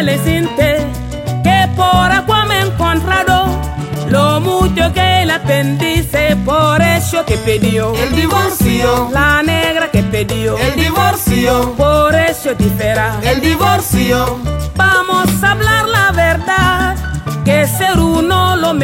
le siente que por agua me he encontrado lo mucho que la bendice, por eso que pidió el divorcio, la negra que pidió el divorcio, por eso difera el divorcio. Vamos a hablar la verdad, que ser uno lo